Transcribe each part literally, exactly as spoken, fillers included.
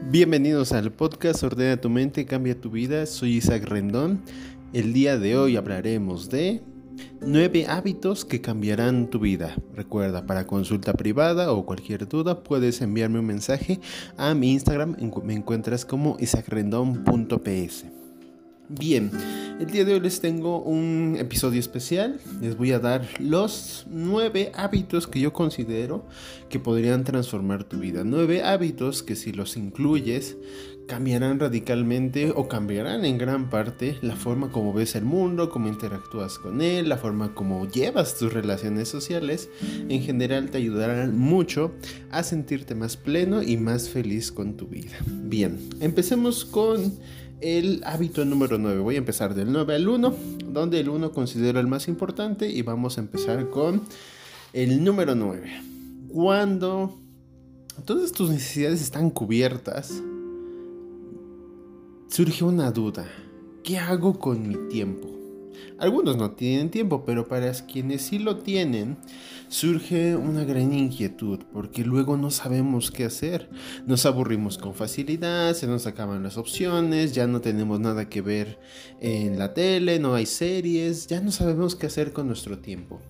Bienvenidos al podcast Ordena tu mente, cambia tu vida. Soy Isaac Rendón. El día de hoy hablaremos de nueve hábitos que cambiarán tu vida. Recuerda, para consulta privada o cualquier duda puedes enviarme un mensaje a mi Instagram. Me encuentras como isaac rendón punto p s. Bien, el día de hoy les tengo un episodio especial. Les voy a dar los nueve hábitos que yo considero que podrían transformar tu vida. Nueve hábitos que, si los incluyes, cambiarán radicalmente o cambiarán en gran parte la forma como ves el mundo, cómo interactúas con él, la forma como llevas tus relaciones sociales. En general te ayudarán mucho a sentirte más pleno y más feliz con tu vida. Bien, empecemos con el hábito número nueve. Voy a empezar del nueve al uno, donde el uno considero el más importante, y vamos a empezar con el número nueve. Cuando todas tus necesidades están cubiertas, surge una duda: ¿qué hago con mi tiempo? Algunos no tienen tiempo, pero para quienes sí lo tienen, surge una gran inquietud, porque luego no sabemos qué hacer. Nos aburrimos con facilidad, se nos acaban las opciones, ya no tenemos nada que ver en la tele, no hay series, ya no sabemos qué hacer con nuestro tiempo.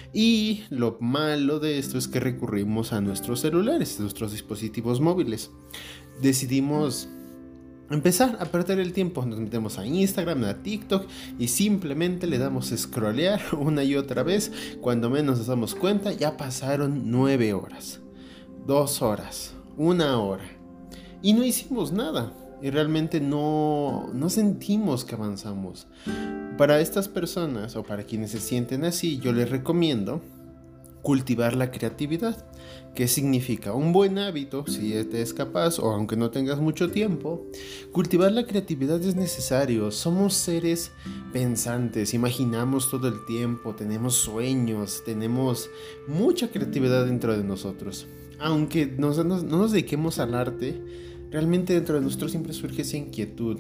Y lo malo de esto es que recurrimos a nuestros celulares, a nuestros dispositivos móviles. Decidimos empezar a perder el tiempo, nos metemos a Instagram, a TikTok y simplemente le damos a scrollear una y otra vez. Cuando menos nos damos cuenta, ya pasaron nueve horas, dos horas, una hora y no hicimos nada, y realmente no, no sentimos que avanzamos. Para estas personas, o para quienes se sienten así, yo les recomiendo cultivar la creatividad. ¿Qué significa? Un buen hábito, si te es capaz o aunque no tengas mucho tiempo, cultivar la creatividad es necesario. Somos seres pensantes, imaginamos todo el tiempo, tenemos sueños, tenemos mucha creatividad dentro de nosotros. Aunque nos, nos, no nos dediquemos al arte, realmente dentro de nosotros siempre surge esa inquietud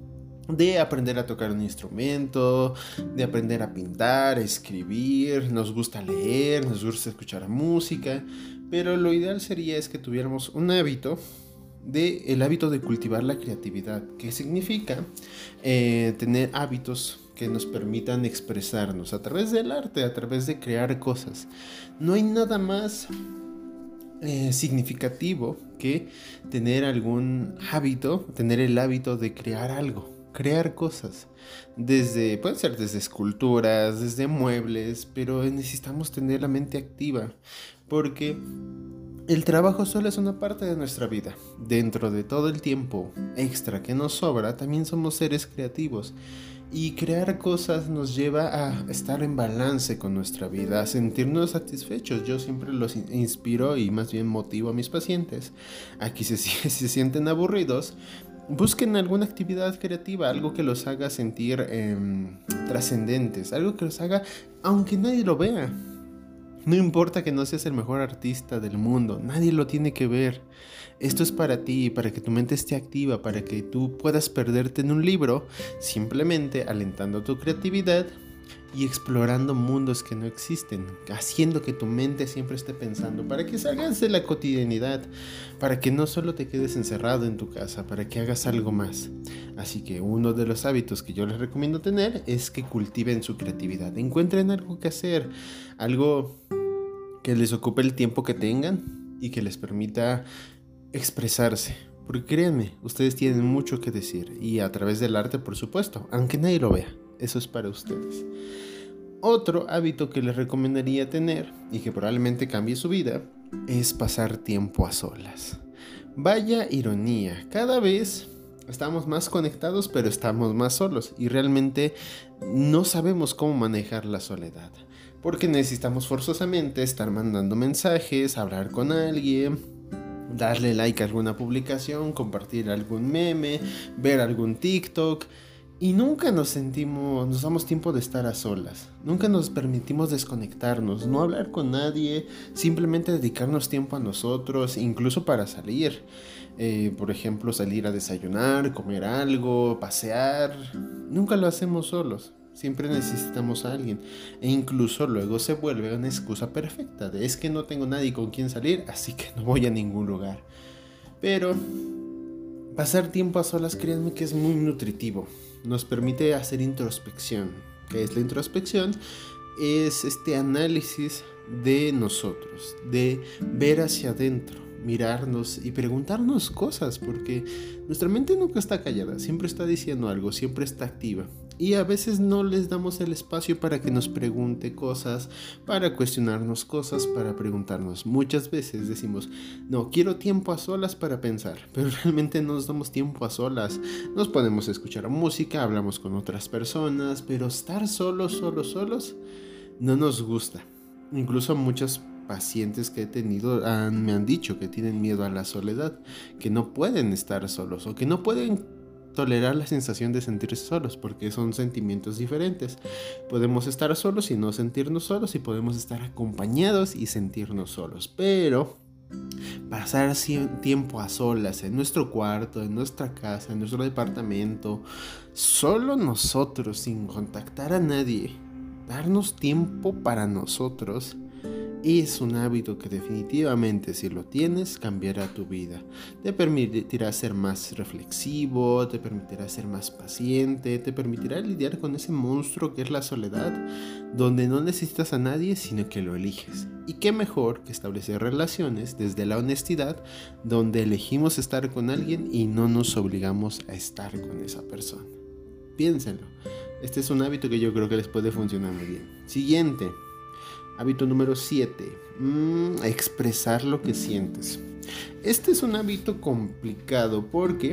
de aprender a tocar un instrumento, de aprender a pintar, a escribir. Nos gusta leer, nos gusta escuchar música, pero lo ideal sería es que tuviéramos un hábito, de, el hábito de cultivar la creatividad, que significa eh, tener hábitos que nos permitan expresarnos a través del arte, a través de crear cosas. No hay nada más Eh, significativo que tener algún hábito, tener el hábito de crear algo, crear cosas, desde, pueden ser desde esculturas, desde muebles, pero necesitamos tener la mente activa, porque el trabajo solo es una parte de nuestra vida. Dentro de todo el tiempo extra que nos sobra, también somos seres creativos. Y crear cosas nos lleva a estar en balance con nuestra vida, a sentirnos satisfechos. Yo siempre los inspiro y más bien motivo a mis pacientes a que si se, se sienten aburridos, busquen alguna actividad creativa, algo que los haga sentir eh, trascendentes, algo que los haga, aunque nadie lo vea. No importa que no seas el mejor artista del mundo, nadie lo tiene que ver. Esto es para ti, para que tu mente esté activa, para que tú puedas perderte en un libro, simplemente alentando tu creatividad y explorando mundos que no existen, haciendo que tu mente siempre esté pensando, para que salgas de la cotidianidad, para que no solo te quedes encerrado en tu casa, para que hagas algo más. Así que uno de los hábitos que yo les recomiendo tener es que cultiven su creatividad, encuentren algo que hacer, algo que les ocupe el tiempo que tengan y que les permita expresarse, porque créanme, ustedes tienen mucho que decir, y a través del arte, por supuesto, aunque nadie lo vea, eso es para ustedes. Otro hábito que les recomendaría tener, y que probablemente cambie su vida, es pasar tiempo a solas. Vaya ironía, cada vez estamos más conectados, pero estamos más solos, y realmente no sabemos cómo manejar la soledad, porque necesitamos forzosamente estar mandando mensajes, hablar con alguien, darle like a alguna publicación, compartir algún meme, ver algún TikTok, y nunca nos sentimos, nos damos tiempo de estar a solas, nunca nos permitimos desconectarnos, no hablar con nadie, simplemente dedicarnos tiempo a nosotros, incluso para salir, eh, por ejemplo salir a desayunar, comer algo, pasear. Nunca lo hacemos solos, siempre necesitamos a alguien, e incluso luego se vuelve una excusa perfecta de: es que no tengo nadie con quien salir, así que no voy a ningún lugar. Pero Pasar tiempo a solas, créanme que es muy nutritivo. Nos permite hacer introspección. ¿Qué es la introspección? Es este análisis de nosotros, de ver hacia adentro, mirarnos y preguntarnos cosas, porque nuestra mente nunca está callada, siempre está diciendo algo, siempre está activa. Y a veces no les damos el espacio para que nos pregunte cosas, para cuestionarnos cosas, para preguntarnos. Muchas veces decimos, no, quiero tiempo a solas para pensar, pero realmente no nos damos tiempo a solas. Nos podemos escuchar música, hablamos con otras personas, pero estar solos, solos, solos, no nos gusta. Incluso muchos pacientes que he tenido han, me han dicho que tienen miedo a la soledad, que no pueden estar solos o que no pueden tolerar la sensación de sentirse solos, porque son sentimientos diferentes. Podemos estar solos y no sentirnos solos, y podemos estar acompañados y sentirnos solos, pero pasar tiempo a solas en nuestro cuarto, en nuestra casa, en nuestro departamento, solo nosotros, sin contactar a nadie, darnos tiempo para nosotros, es un hábito que definitivamente, si lo tienes, cambiará tu vida. Te permitirá ser más reflexivo, te permitirá ser más paciente, te permitirá lidiar con ese monstruo que es la soledad, donde no necesitas a nadie, sino que lo eliges. Y qué mejor que establecer relaciones desde la honestidad, donde elegimos estar con alguien y no nos obligamos a estar con esa persona. Piénsenlo. Este es un hábito que yo creo que les puede funcionar muy bien. Siguiente. Hábito número siete. Mm, expresar lo que sientes. Este es un hábito complicado porque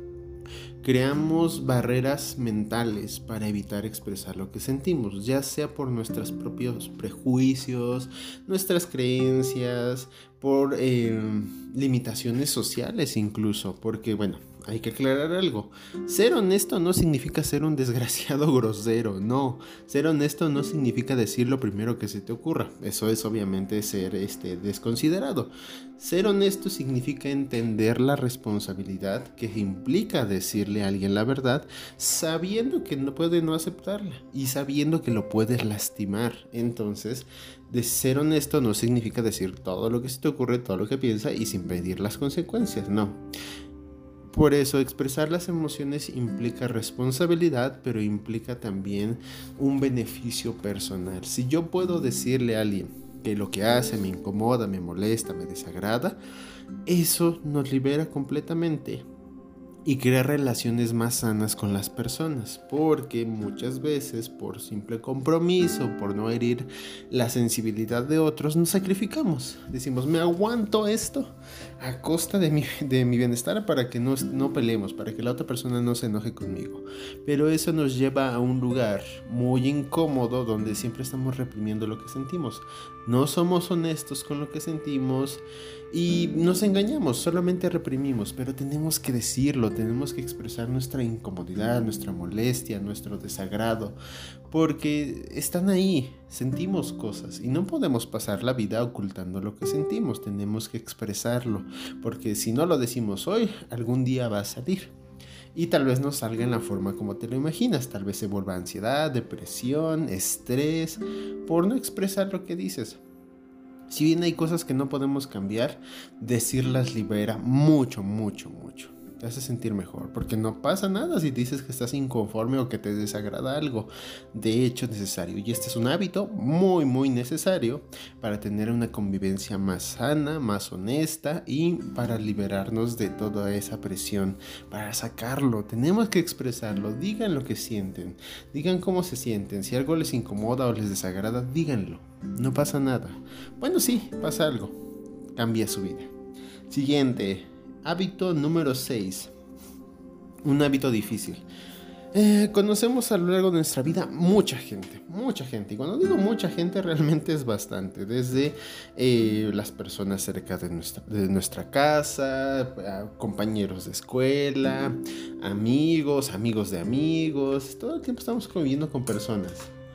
creamos barreras mentales para evitar expresar lo que sentimos, ya sea por nuestros propios prejuicios, nuestras creencias, por eh, limitaciones sociales incluso, porque bueno, hay que aclarar algo. Ser honesto no significa ser un desgraciado grosero, no. Ser honesto no significa decir lo primero que se te ocurra. Eso es obviamente ser este, desconsiderado. Ser honesto significa entender la responsabilidad que implica decirle a alguien la verdad, sabiendo que no puede no aceptarla y sabiendo que lo puedes lastimar. Entonces, de ser honesto no significa decir todo lo que se te ocurre, todo lo que piensas y sin pedir las consecuencias, no. Por eso expresar las emociones implica responsabilidad, pero implica también un beneficio personal. Si yo puedo decirle a alguien que lo que hace me incomoda, me molesta, me desagrada, eso nos libera completamente y crea relaciones más sanas con las personas, porque muchas veces por simple compromiso, por no herir la sensibilidad de otros, nos sacrificamos. Decimos, me aguanto esto a costa de mi, de mi bienestar para que no, no peleemos, para que la otra persona no se enoje conmigo. Pero eso nos lleva a un lugar muy incómodo donde siempre estamos reprimiendo lo que sentimos. No somos honestos con lo que sentimos y nos engañamos, solamente reprimimos, pero tenemos que decirlo, tenemos que expresar nuestra incomodidad, nuestra molestia, nuestro desagrado, porque están ahí, sentimos cosas y no podemos pasar la vida ocultando lo que sentimos, tenemos que expresarlo, porque si no lo decimos hoy, algún día va a salir. Y tal vez no salga en la forma como te lo imaginas, tal vez se vuelva ansiedad, depresión, estrés, por no expresar lo que dices. Si bien hay cosas que no podemos cambiar, decirlas libera mucho, mucho, mucho. Te hace sentir mejor, porque no pasa nada si dices que estás inconforme o que te desagrada algo. De hecho, es necesario. Y este es un hábito muy, muy necesario para tener una convivencia más sana, más honesta y para liberarnos de toda esa presión, para sacarlo. Tenemos que expresarlo. Digan lo que sienten. Digan cómo se sienten. Si algo les incomoda o les desagrada, díganlo. No pasa nada. Bueno, sí, pasa algo. Cambia su vida. Siguiente. Hábito número seis. Un hábito difícil. Eh, conocemos a lo largo de nuestra vida mucha gente, mucha gente. Y cuando digo mucha gente, realmente es bastante. Desde eh, las personas cerca de nuestra, de nuestra casa, compañeros de escuela, amigos, amigos de amigos. Todo el tiempo estamos conviviendo con personas.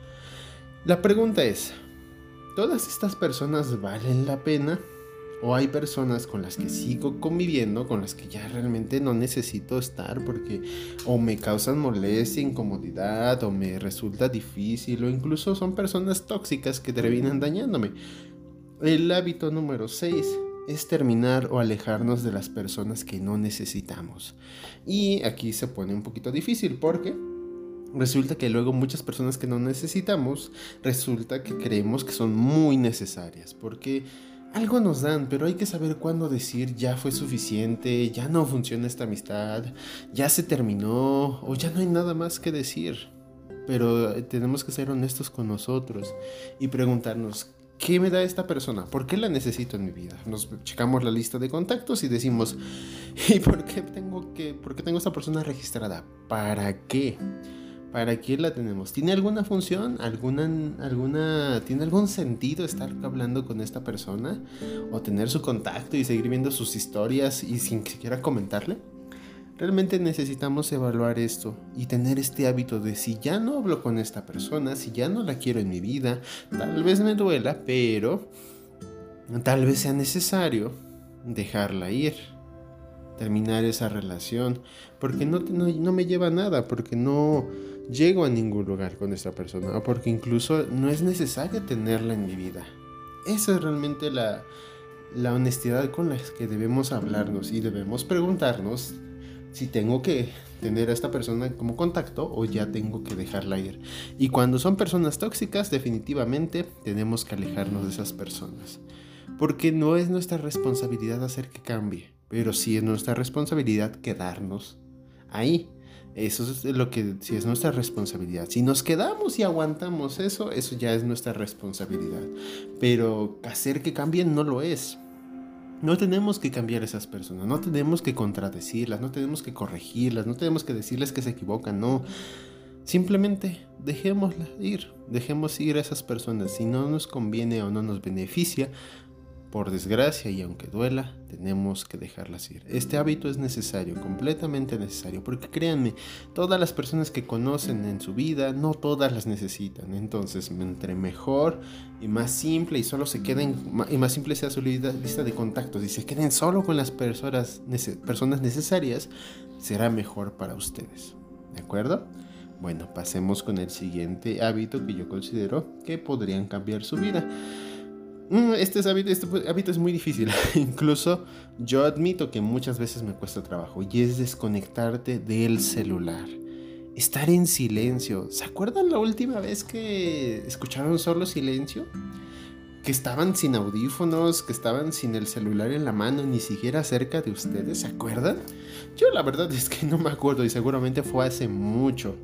La pregunta es, ¿todas estas personas valen la pena? ¿O hay personas con las que sigo conviviendo, con las que ya realmente no necesito estar porque o me causan molestia, incomodidad, o me resulta difícil, o incluso son personas tóxicas que terminan dañándome? El hábito número seis es terminar o alejarnos de las personas que no necesitamos. Y aquí se pone un poquito difícil porque resulta que luego muchas personas que no necesitamos, resulta que creemos que son muy necesarias, porque algo nos dan, pero hay que saber cuándo decir ya fue suficiente, ya no funciona esta amistad, ya se terminó o ya no hay nada más que decir. Pero tenemos que ser honestos con nosotros y preguntarnos, ¿qué me da esta persona? ¿Por qué la necesito en mi vida? Nos checamos la lista de contactos y decimos, ¿y por qué tengo que, por qué tengo esta persona registrada? ¿Para qué? ¿Para qué la tenemos? ¿Tiene alguna función? ¿Alguna, alguna, ¿Tiene algún sentido estar hablando con esta persona? ¿O tener su contacto y seguir viendo sus historias y sin siquiera comentarle? Realmente necesitamos evaluar esto y tener este hábito de si ya no hablo con esta persona, si ya no la quiero en mi vida, tal vez me duela, pero tal vez sea necesario dejarla ir, terminar esa relación, porque no, no, no me lleva a nada, porque no llego a ningún lugar con esta persona, o porque incluso no es necesario tenerla en mi vida. Esa es realmente la, la honestidad con la que debemos hablarnos y debemos preguntarnos si tengo que tener a esta persona como contacto o ya tengo que dejarla ir. Y cuando son personas tóxicas, definitivamente tenemos que alejarnos de esas personas. Porque no es nuestra responsabilidad hacer que cambie, pero sí es nuestra responsabilidad quedarnos ahí. Eso es lo que sí es nuestra responsabilidad. Si nos quedamos y aguantamos eso, eso ya es nuestra responsabilidad. Pero hacer que cambien no lo es. No tenemos que cambiar a esas personas, no tenemos que contradecirlas, no tenemos que corregirlas, no tenemos que decirles que se equivocan, no. Simplemente dejémoslas ir, dejemos ir a esas personas. Si no nos conviene o no nos beneficia, por desgracia y aunque duela, tenemos que dejarlas ir. Este hábito es necesario, completamente necesario, porque créanme, todas las personas que conocen en su vida, no todas las necesitan. Entonces, entre mejor y más simple y solo se queden, y más simple sea su lista de contactos y se queden solo con las personas, personas necesarias, será mejor para ustedes. ¿De acuerdo? Bueno, pasemos con el siguiente hábito que yo considero que podrían cambiar su vida. Este hábito, este hábito es muy difícil. Incluso yo admito que muchas veces me cuesta trabajo, y es desconectarte del celular. Estar en silencio. ¿Se acuerdan la última vez que escucharon solo silencio? Que estaban sin audífonos, que estaban sin el celular en la mano, ni siquiera cerca de ustedes. ¿Se acuerdan? Yo la verdad es que no me acuerdo y seguramente fue hace mucho.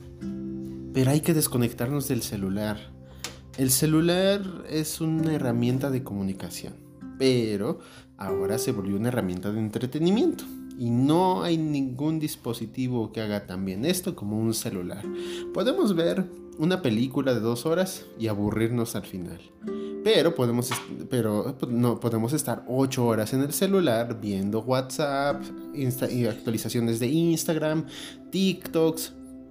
Pero hay que desconectarnos del celular. El celular es una herramienta de comunicación, pero ahora se volvió una herramienta de entretenimiento. Y no hay ningún dispositivo que haga tan bien esto como un celular. Podemos ver una película de dos horas y aburrirnos al final. Pero podemos, pero no, podemos estar ocho horas en el celular viendo WhatsApp, Insta, y actualizaciones de Instagram, TikToks.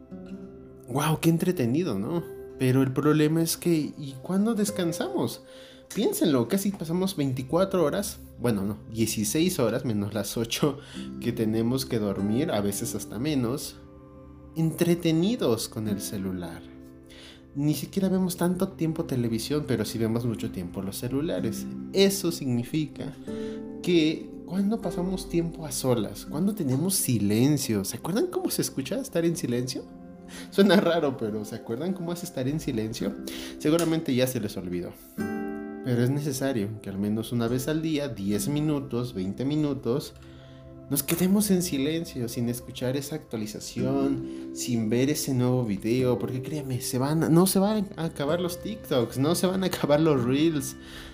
¡Wow! ¡Qué entretenido!, ¿no? Pero el problema es que, ¿y cuándo descansamos? Piénsenlo, casi pasamos veinticuatro horas, bueno, no, dieciséis horas menos las ocho que tenemos que dormir, a veces hasta menos, entretenidos con el celular. Ni siquiera vemos tanto tiempo televisión, pero sí vemos mucho tiempo los celulares. Eso significa que cuando pasamos tiempo a solas, cuando tenemos silencio, ¿se acuerdan cómo se escucha estar en silencio? Suena raro, pero ¿se acuerdan cómo es estar en silencio? Seguramente ya se les olvidó. Pero es necesario que al menos una vez al día, diez minutos, veinte minutos, nos quedemos en silencio, sin escuchar esa actualización, sin ver ese nuevo video, porque créanme, se van, no se van a acabar los TikToks, no se van a acabar los Reels,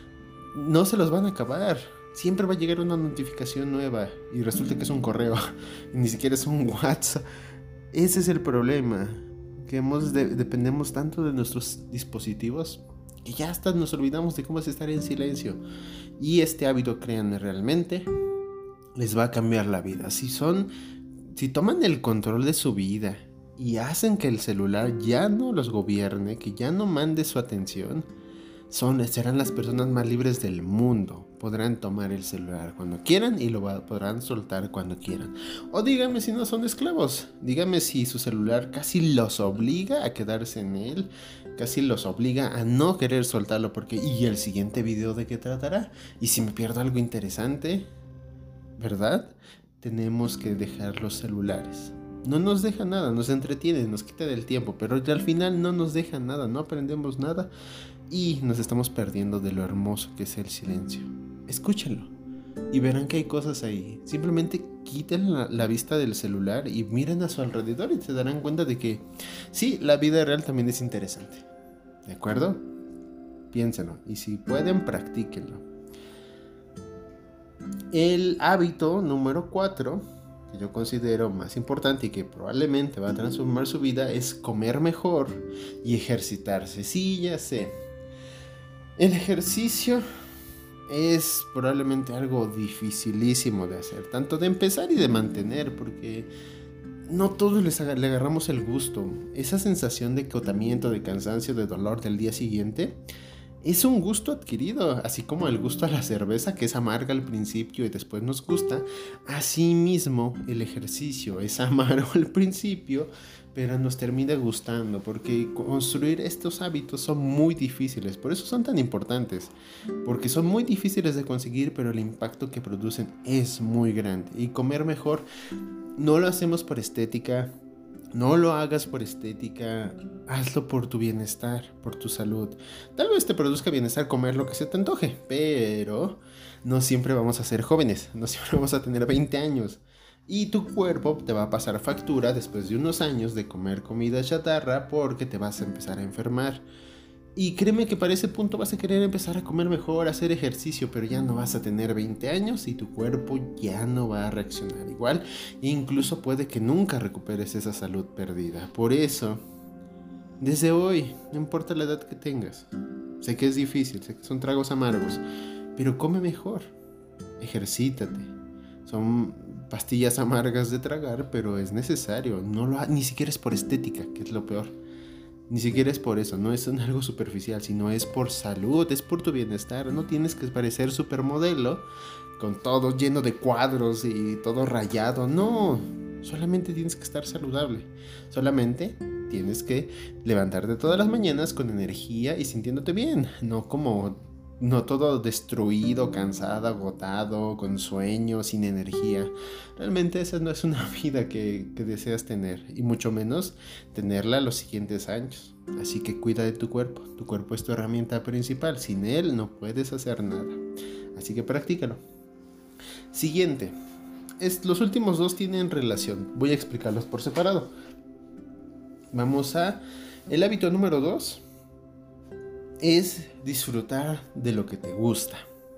no se los van a acabar. Siempre va a llegar una notificación nueva y resulta que es un correo, ni siquiera es un WhatsApp. Ese es el problema, que hemos de, dependemos tanto de nuestros dispositivos que ya hasta nos olvidamos de cómo es estar en silencio. Y este hábito, créanme, realmente les va a cambiar la vida. Si son, si toman el control de su vida y hacen que el celular ya no los gobierne, que ya no mande su atención, son, serán las personas más libres del mundo. Podrán tomar el celular cuando quieran y lo podrán soltar cuando quieran. O dígame si no son esclavos. Dígame si su celular casi los obliga a quedarse en él. Casi los obliga a no querer soltarlo porque ¿y el siguiente video de qué tratará? ¿Y si me pierdo algo interesante? ¿Verdad? Tenemos que dejar los celulares. No nos deja nada, nos entretiene, nos quita del tiempo, pero al final no nos deja nada, no aprendemos nada y nos estamos perdiendo de lo hermoso que es el silencio. Escúchenlo y verán que hay cosas ahí. Simplemente quiten la, la vista del celular y miren a su alrededor y se darán cuenta de que sí, la vida real también es interesante. ¿De acuerdo? Piénsenlo y si pueden, practíquenlo. El hábito número cuatro, que yo considero más importante y que probablemente va a transformar su vida, es comer mejor y ejercitarse. Sí, ya sé. El ejercicio es probablemente algo dificilísimo de hacer, tanto de empezar y de mantener, porque no todos les aga- le agarramos el gusto. Esa sensación de agotamiento, de cansancio, de dolor del día siguiente es un gusto adquirido, así como el gusto a la cerveza, que es amarga al principio y después nos gusta. Asimismo, el ejercicio es amargo al principio, pero nos termina gustando, porque construir estos hábitos son muy difíciles, por eso son tan importantes, porque son muy difíciles de conseguir, pero el impacto que producen es muy grande. Y comer mejor no lo hacemos por estética. No lo hagas por estética, hazlo por tu bienestar, por tu salud. Tal vez te produzca bienestar comer lo que se te antoje, pero no siempre vamos a ser jóvenes, no siempre vamos a tener veinte años. Y tu cuerpo te va a pasar factura después de unos años de comer comida chatarra porque te vas a empezar a enfermar. Y créeme que para ese punto vas a querer empezar a comer mejor, a hacer ejercicio, pero ya no vas a tener veinte años y tu cuerpo ya no va a reaccionar igual. E incluso puede que nunca recuperes esa salud perdida. Por eso, desde hoy, no importa la edad que tengas, sé que es difícil, sé que son tragos amargos, pero come mejor, ejercítate. Son pastillas amargas de tragar, pero es necesario. No lo ha- ni siquiera es por estética, que es lo peor. Ni siquiera es por eso, no es algo superficial, sino es por salud, es por tu bienestar. No tienes que parecer supermodelo con todo lleno de cuadros y todo rayado. No, solamente tienes que estar saludable. Solamente tienes que levantarte todas las mañanas con energía y sintiéndote bien. No como, no todo destruido, cansado, agotado, con sueño, sin energía. Realmente esa no es una vida que, que deseas tener, y mucho menos tenerla los siguientes años. Así que cuida de tu cuerpo. Tu cuerpo es tu herramienta principal. Sin él no puedes hacer nada. Así que practícalo. Siguiente. Es, los últimos dos tienen relación. Voy a explicarlos por separado. Vamos a el hábito número dos. Es disfrutar de lo que te gusta.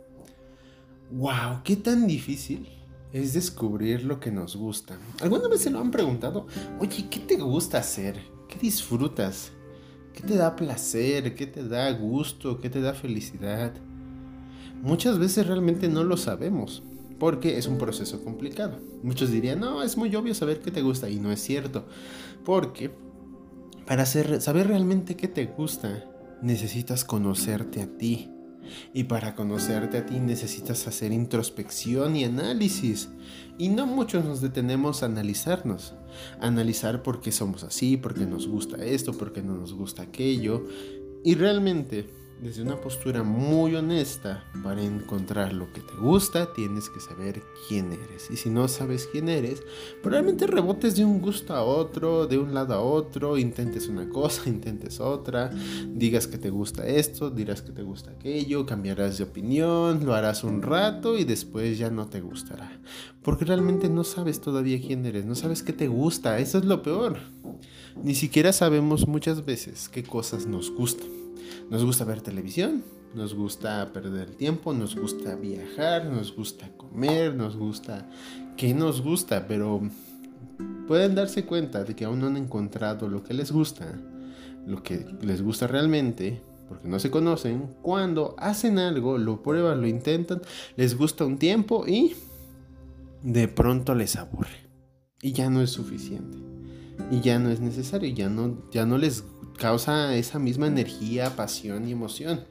¡Wow! ¿Qué tan difícil es descubrir lo que nos gusta? ¿Alguna vez se lo han preguntado? Oye, ¿qué te gusta hacer? ¿Qué disfrutas? ¿Qué te da placer? ¿Qué te da gusto? ¿Qué te da felicidad? Muchas veces realmente no lo sabemos, porque es un proceso complicado. Muchos dirían, no, es muy obvio saber qué te gusta, y no es cierto, porque para hacer, saber realmente qué te gusta, necesitas conocerte a ti. Y para conocerte a ti necesitas hacer introspección y análisis. Y no muchos nos detenemos a analizarnos. A analizar por qué somos así, por qué nos gusta esto, por qué no nos gusta aquello. Y realmente, desde una postura muy honesta, para encontrar lo que te gusta, tienes que saber quién eres. Y si no sabes quién eres, probablemente rebotes de un gusto a otro, de un lado a otro, intentes una cosa, intentes otra, digas que te gusta esto, dirás que te gusta aquello, cambiarás de opinión, lo harás un rato y después ya no te gustará. Porque realmente no sabes todavía quién eres, no sabes qué te gusta, eso es lo peor. Ni siquiera sabemos muchas veces qué cosas nos gustan. Nos gusta ver televisión, nos gusta perder el tiempo, nos gusta viajar, nos gusta comer, nos gusta... ¿Qué nos gusta? Pero pueden darse cuenta de que aún no han encontrado lo que les gusta, lo que les gusta realmente, porque no se conocen. Cuando hacen algo, lo prueban, lo intentan, les gusta un tiempo y de pronto les aburre. Y ya no es suficiente. Y ya no es necesario, ya no, ya no les causa esa misma energía, pasión y emoción.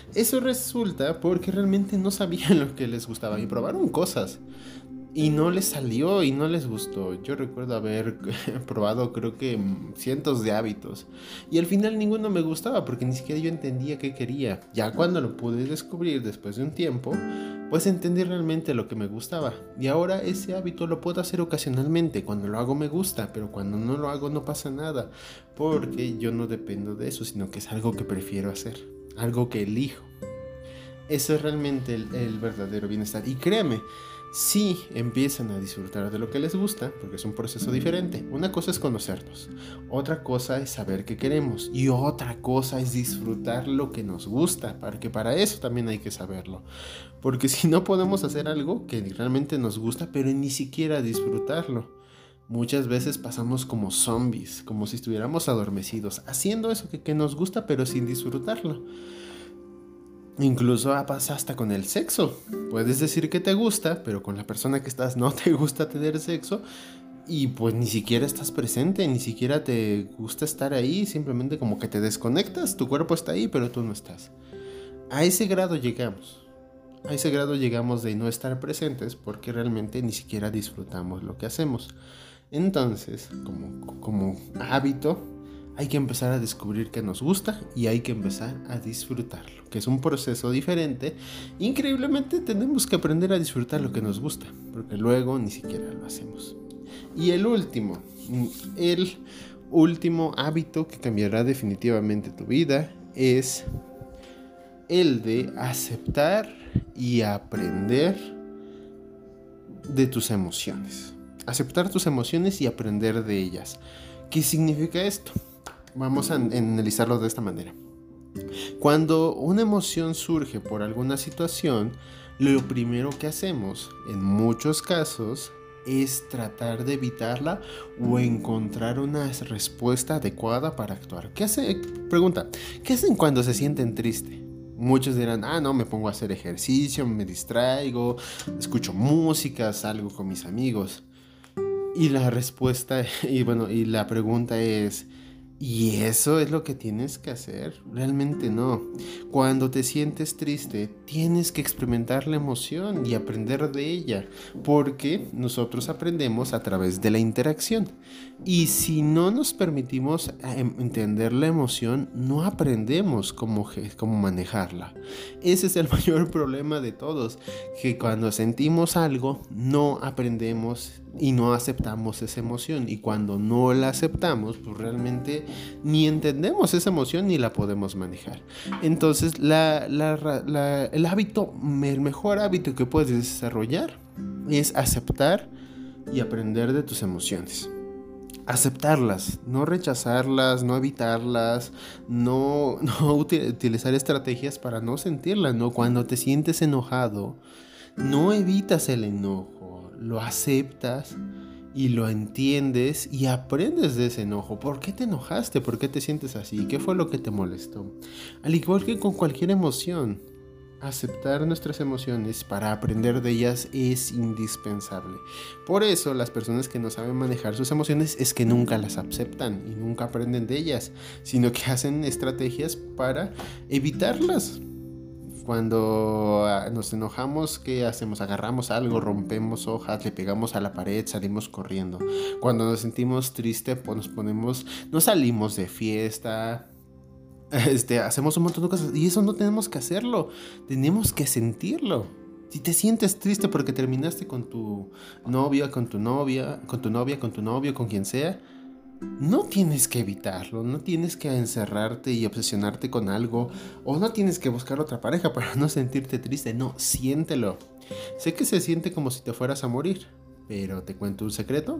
Eso resulta porque realmente no sabían lo que les gustaba y probaron cosas. Y no les salió y no les gustó. Yo recuerdo haber probado creo que cientos de hábitos. Y al final ninguno me gustaba porque ni siquiera yo entendía qué quería. Ya cuando lo pude descubrir después de un tiempo, pues entendí realmente lo que me gustaba. Y ahora ese hábito lo puedo hacer ocasionalmente. Cuando lo hago me gusta, pero cuando no lo hago no pasa nada. Porque yo no dependo de eso, sino que es algo que prefiero hacer. Algo que elijo. Eso es realmente el, el verdadero bienestar. Y créeme, si empiezan a disfrutar de lo que les gusta, porque es un proceso diferente. Una cosa es conocernos, otra cosa es saber qué queremos y otra cosa es disfrutar lo que nos gusta, porque para eso también hay que saberlo. Porque si no podemos hacer algo que realmente nos gusta, pero ni siquiera disfrutarlo. Muchas veces pasamos como zombies, como si estuviéramos adormecidos, haciendo eso que, que nos gusta, pero sin disfrutarlo. Incluso pasa hasta con el sexo. Puedes decir que te gusta, pero con la persona que estás no te gusta tener sexo y pues ni siquiera estás presente, ni siquiera te gusta estar ahí, simplemente como que te desconectas, tu cuerpo está ahí, pero tú no estás. A ese grado llegamos. A ese grado llegamos de no estar presentes porque realmente ni siquiera disfrutamos lo que hacemos. Entonces, como, como hábito, hay que empezar a descubrir qué nos gusta y hay que empezar a disfrutarlo, que es un proceso diferente. Increíblemente tenemos que aprender a disfrutar lo que nos gusta, porque luego ni siquiera lo hacemos. Y el último, el último hábito que cambiará definitivamente tu vida es el de aceptar y aprender de tus emociones. Aceptar tus emociones y aprender de ellas. ¿Qué significa esto? Vamos a analizarlo de esta manera. Cuando una emoción surge por alguna situación, lo primero que hacemos, en muchos casos, es tratar de evitarla o encontrar una respuesta adecuada para actuar. ¿Qué hace? Pregunta, ¿qué hacen cuando se sienten tristes? Muchos dirán, ah, no, me pongo a hacer ejercicio, me distraigo, escucho música, salgo con mis amigos. Y la respuesta, y bueno, y la pregunta es, ¿y eso es lo que tienes que hacer? Realmente no. Cuando te sientes triste, tienes que experimentar la emoción y aprender de ella, porque nosotros aprendemos a través de la interacción. Y si no nos permitimos entender la emoción, no aprendemos cómo, cómo manejarla. Ese es el mayor problema de todos, que cuando sentimos algo, no aprendemos y no aceptamos esa emoción, y cuando no la aceptamos, pues realmente ni entendemos esa emoción ni la podemos manejar. Entonces la, la, la, el hábito, el mejor hábito que puedes desarrollar es aceptar y aprender de tus emociones. Aceptarlas, no rechazarlas, no evitarlas, no, no utilizar estrategias para no sentirlas, ¿no? Cuando te sientes enojado, no evitas el enojo, lo aceptas y lo entiendes y aprendes de ese enojo. ¿Por qué te enojaste? ¿Por qué te sientes así? ¿Qué fue lo que te molestó? Al igual que con cualquier emoción, aceptar nuestras emociones para aprender de ellas es indispensable. Por eso las personas que no saben manejar sus emociones es que nunca las aceptan y nunca aprenden de ellas, sino que hacen estrategias para evitarlas. Cuando nos enojamos, ¿qué hacemos? Agarramos algo, rompemos hojas, le pegamos a la pared, salimos corriendo. Cuando nos sentimos tristes, pues nos ponemos, nos salimos de fiesta, este, hacemos un montón de cosas. Y eso no tenemos que hacerlo, tenemos que sentirlo. Si te sientes triste porque terminaste con tu novia, con tu novia, con tu novia, con tu novio, con quien sea, no tienes que evitarlo, no tienes que encerrarte y obsesionarte con algo, o no tienes que buscar otra pareja para no sentirte triste. No, siéntelo. Sé que se siente como si te fueras a morir, pero te cuento un secreto: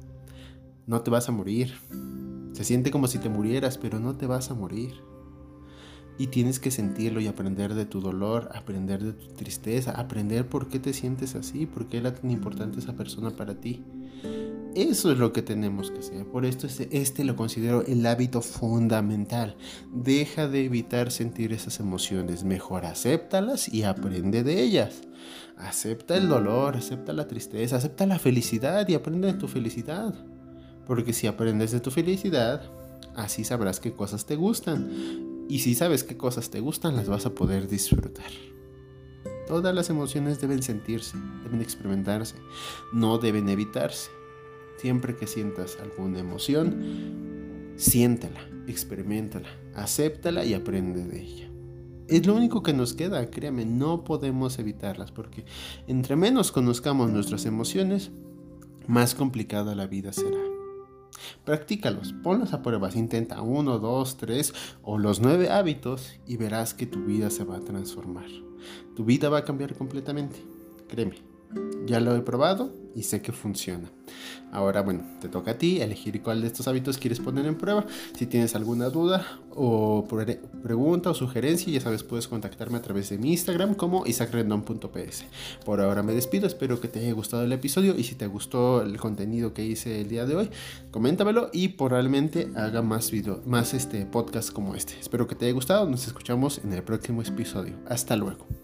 no te vas a morir. Se siente como si te murieras, pero no te vas a morir. Y tienes que sentirlo y aprender de tu dolor, aprender de tu tristeza, aprender por qué te sientes así, por qué era tan importante esa persona para ti. Eso es lo que tenemos que hacer. Por esto este, este lo considero el hábito fundamental. Deja de evitar sentir esas emociones. Mejor acéptalas y aprende de ellas. Acepta el dolor, acepta la tristeza, acepta la felicidad y aprende de tu felicidad. Porque si aprendes de tu felicidad, así sabrás qué cosas te gustan. Y si sabes qué cosas te gustan, las vas a poder disfrutar. Todas las emociones deben sentirse, deben experimentarse, no deben evitarse. Siempre que sientas alguna emoción, siéntela, experiméntala, acéptala y aprende de ella. Es lo único que nos queda, créame, no podemos evitarlas, porque entre menos conozcamos nuestras emociones, más complicada la vida será. Practícalos, ponlos a pruebas, intenta uno, dos, tres o los nueve hábitos y verás que tu vida se va a transformar. Tu vida va a cambiar completamente, créeme. Ya lo he probado y sé que funciona. Ahora, bueno, te toca a ti elegir cuál de estos hábitos quieres poner en prueba. Si tienes alguna duda o pre- pregunta o sugerencia, ya sabes, puedes contactarme a través de mi Instagram como isaac rendon punto p s. Por ahora me despido, espero que te haya gustado el episodio y si te gustó el contenido que hice el día de hoy, coméntamelo y probablemente haga más video, más este podcast como este. Espero que te haya gustado, nos escuchamos en el próximo episodio. Hasta luego.